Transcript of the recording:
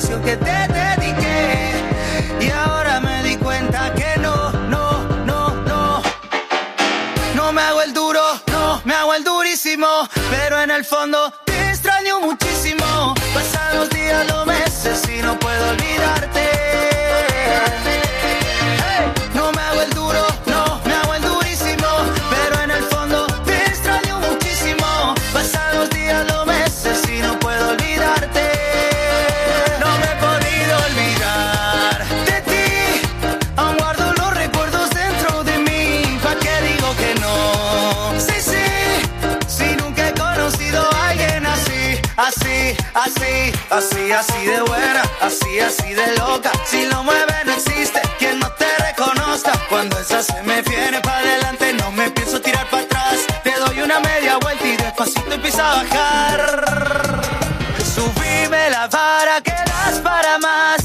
canción que te dediqué. Y ahora me di cuenta que no me hago el duro, no me hago el durísimo, pero en el fondo te extraño muchísimo. Pasan los días, los meses y no puedo olvidarte. Hey, no me hago el duro, no me hago el durísimo, pero en el fondo te extraño muchísimo. Pasan los días, los meses y no puedo olvidarte. No me he podido olvidar de ti, aún guardo los recuerdos dentro de mí. ¿Pa' qué digo que no? Sí, nunca he conocido a alguien así, así de buena, así de loca. Si lo mueve no existe quien no te reconozca. Cuando esa se me viene pa' adelante no me pienso tirar para atrás. Te doy una media vuelta y despacito empieza a bajar. Subime la vara que das para más.